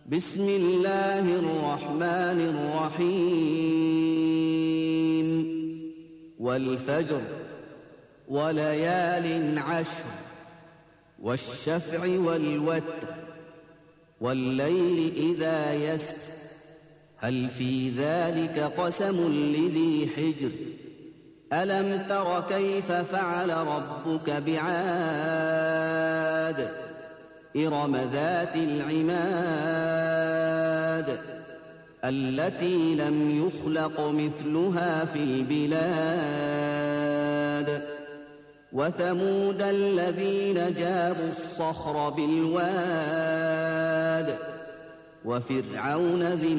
بسم الله الرحمن الرحيم والفجر وليال عشر والشفع والوتر والليل إذا يسر هل في ذلك قسم لذي حجر ألم تر كيف فعل ربك بعاد إرم ذات العماد التي لم يخلق مثلها في البلاد وثمود الذين جابوا الصخر بالواد وفرعون ذي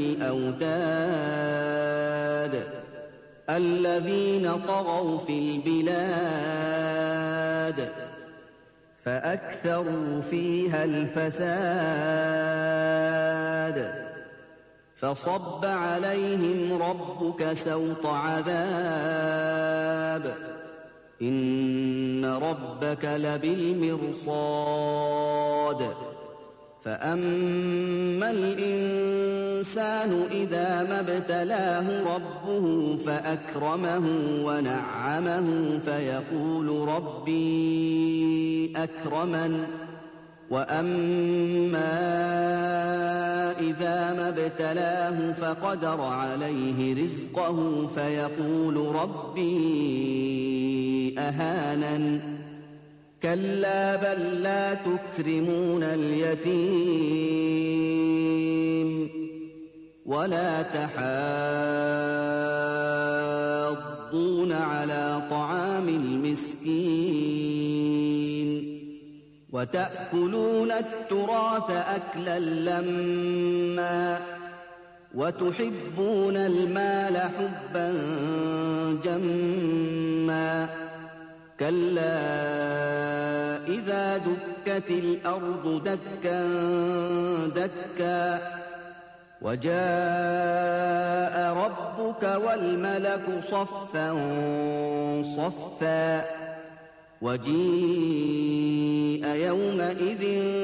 الأوتاد الذين طغوا في البلاد فأكثروا فيها الفساد فصب عليهم ربك سوط عذاب إن ربك لبالمرصاد فأما الإنسان إذا ما ابتلاه ربه فأكرمه ونعمه فيقول ربي أكرمن وأما إذا ما ابتلاه فقدر عليه رزقه فيقول ربي أهانن كلا بل لا تكرمون اليتيم ولا تحاضون على طعام المسكين وتأكلون التراث أكلا لما وتحبون المال حبا جما كلا إذا دكت الأرض دكا دكا وجاء ربك والملك صفا صفا وجيء يومئذ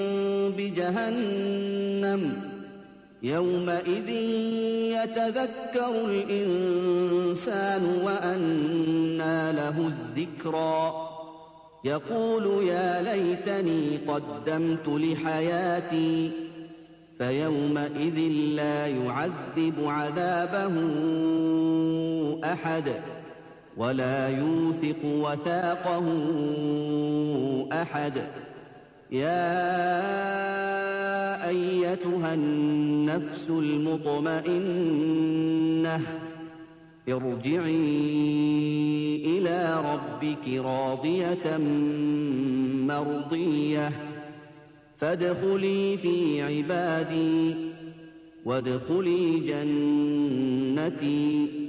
بجهنم يومئذ يتذكر الإنسان وأنى له الذكرى يقول يا ليتني قدمت لحياتي فيومئذ لا يعذب عذابه أحد ولا يوثق وثاقه أحد يا أيتها النفس المطمئنة ارجعي إلى ربك راضية مرضية فادخلي في عبادي وادخلي جنتي